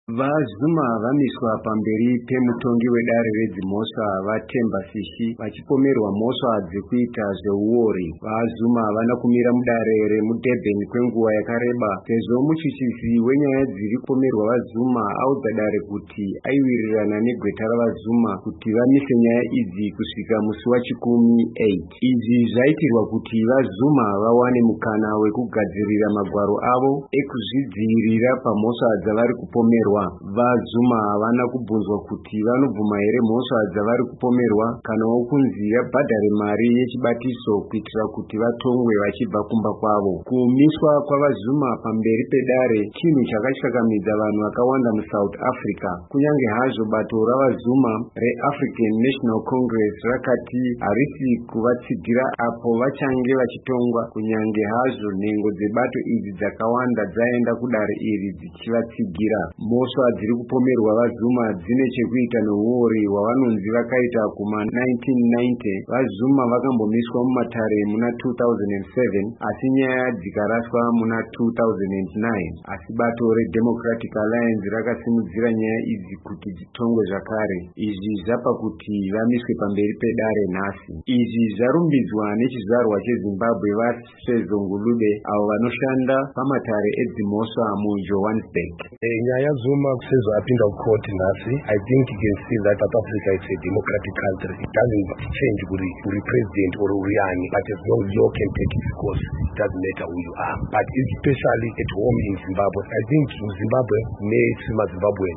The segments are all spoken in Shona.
VaZuma vamiswa pamberi pemutongi wedare reDzimhosva vaTemba Fishi vachipomerwa mhosva dzekuita zveuori. VaZuma vana kumira mudare remuDurban kwenguva yakareba sezvo muchuchisi wenyaya dziri kupomerwa vaZuma audza dare kuti aiwirirana negweta ravaZuma kuti vamise nyaya idzi kusvika musi wachikumi 8. Izvi zvaitirwa kuti vaZuma vawane mukana wekugadzirira magwaro avo ekuzvidzivirira pamhosva dzavari kupomerwa. VaZuma havana kubvunzwa kuti vanobvuma here mhosva dzavari kupomerwa kanawo kunzi vabhadhare mari yechibatiso kuitira kuti vatongwe vachibva kumba kwavo. Kumiswa kwavaZuma pamberi pedare chinhu chakachakamidza vanhu vakawanda muSouth Africa. Kunyange hazvo bato ravaZuma reAfrican National Congress rakati harisi kuvatsigira apo vachange vachitongwa, kunyange hazvo nhengo dzebato idzi dzakawanda dzaenda kudare iri dzichivatsigira. Mhosva dziri kupomerwa vaZuma dzine chekuita neuori hwavanonzi vakaita kuma 1990. VaZuma vakambomiswa mumatare muna 2007 asi nyaya dzikaraswa muna 2009, asi bato reDemocratic Alliance rakasimudzira nyaya idzi kuti dzitongwe zvakare. Izvi zvapa kuti vamiswe pamberi pedare nhasi. Izvi zvarumbidzwa nechizvarwa cheZimbabwe vaSezongulube avo vanoshanda pamatare eDzimhosva muJohannesburg. Nyaya Zuma kusezwa apinda kukoti nhasi, I think you can see that South Africa is a democratic country. It doesn't change uri president or uriani, but as long as you can take his course, it doesn't matter who you are. But especially at home in Zimbabwe, I think in Zimbabwe, Zimbabwe,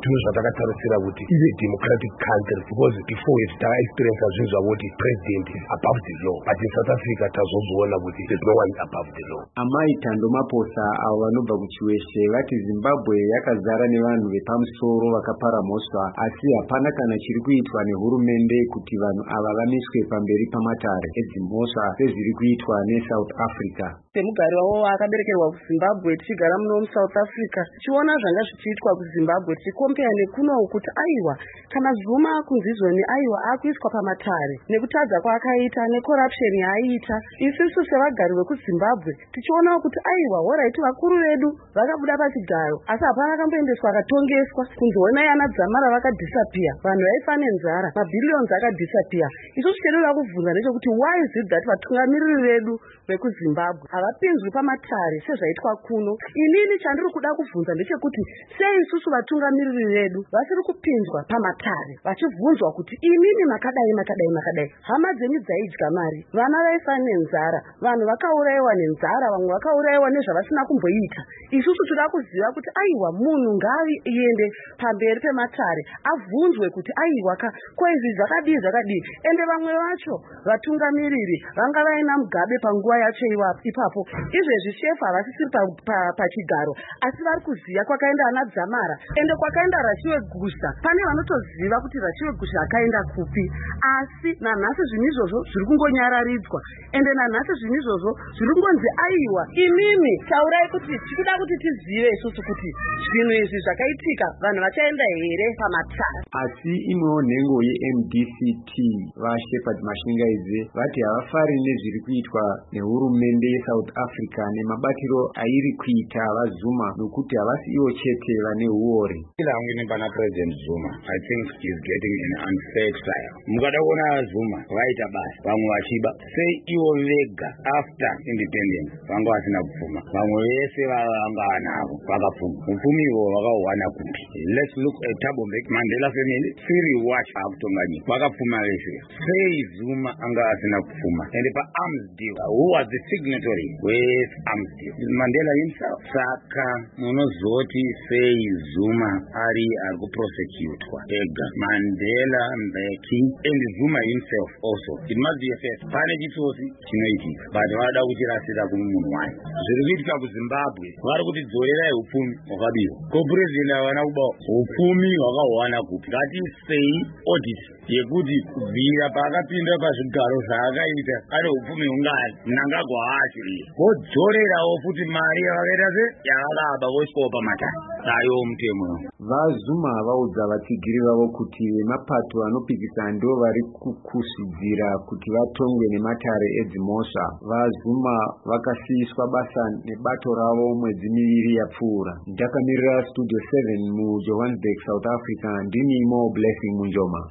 kuti is a democratic country because before it experience as usual what the president is above the law. But in South Africa, there's no one above the law. Amai Tando Maposa avo vanobva kuchiweshe vati Zimbabwe yakazara nevanhu vepamusoro vakapara mhosva, asi hapana kana chiri kuitwa nehurumende kuti vanhu ava vamiswe pamberi pamatare eDzimhosva sezviri kuitwa neSouth Africa. Semugari wavo akaberekerwa kuZimbabwe tichigara muno muSouth Africa, tichiona zvanga zvichiitwa kuZimbabwe tichikompera nekuno kuti aiwa kana Zuma kunzizoni aiwa akuiswa pamatare nekutadza kwaakaita necorruption yaaiita, isusu sevagari vekuZimbabwe tichiona kuti aiwa horaiti vakuru vedu vakabuda pachigaro asi hapana akamboendeswa akatongeswa. Kunzoona yana Dzamara vakadisappear, vanhu vaifa nenzara, mabhillions akadisappear. Isusu tinoda kubvunza ndechekuti why is it that vatungamiriri vedu vekuZimbabwe havapinzwi pamatare sezvaitwa kuno? Inini chandiri kuda kubvunza ndechekuti sei isusu vatungamiriri vedu vasiri kupinzwa pamatare vachibvunzwa kuti inini makadai. Hama dzenyu dzaidya mari, vana vaifa nenzara, vanhu vakaurayiwa nenzara, vamwe vakaurayiwa nezvavasina kumboita. Isusu toda kuziva kuti aiwa munhu ngaiende pamberi pematare abvunzwe kuti aiwa ko izvi zvakadii. Ende vamwe vacho vatungamiriri vanga vaina Mugabe panguva yacho ipapo. Izvezvi shefu havasisiri pachigaro asi vari kuziva kwakaenda ana Dzamara ende kwakaenda Rachiwe Gusha. Pane vanotoziva kuti Rachiwe Gusha akaenda kupi, asi nanhasi zvinhu izvozvo zviri kungonyararidzwa. Ende nanhasi zvinhu izvozvo zviri kungonzi aiwa imimi taurai kuti tikuda kuti tizive isusu kuti zvinhu izvi zvakaitika vanhu vachaenda here pamatare. Asi imwewo nhengo yeMDCT vaShepherd Mashingaidze vati havafari nezviri kuitwa nehurumende yeSouth Africa nemabatiro airi kuita vaZuma nokuti havasi ivo chete vane huori. Ilangini pana President Zuma, I think he is getting an unfair trial. Mukada kuona Zuma vaita basa vamwe vachiba, sei ivo vega after independence vanga vasina kupfuma, vamwe vese vanga vanavo vakapfuma. Upfumi ivo vakauwana kupi? Let's look at Thabo Mbeki, Mandela family, Siri Watch akutonga nyika vakapfuma vese. Sei Zuma anga asina kupfuma? And pa arms deal, who was the signatory with arms deal? Mandela himself. Saka munozoti sei Zuma ari kuprosecutewa ega, Mandela, Mbeki and Zuma himself also. It must be a first. Pane chitsotsi chinoitika but vada kuchirasira kumunhu wayo. Zviri kuitika kuZimbabwe vari kuti dzorerai upfumi hwakabiwa ko-president havana kubawa upfumi hwakawana kupi. Ngatisei audit yekuti kubvira paakapinda pazvigaro zvaakaita ane upfumi hungani nangagwa acho iye vodzorerawo futi mari yavakaita se yakakaba vosvikawo pamatare ayo mutemo. VaZuma vaudza vatsigiri vavo kuti vemapato anopikisa ndo vari kukusidzira kuti vatongwe nematare eDzimhosva. VaZuma vakasiyiswa basa nebato ravo mwedzi miviri yapfuura. Ndakamirira Studio 7. 11 mu Johannesburg, South Africa. Ndini Mo Blessing Munjoma.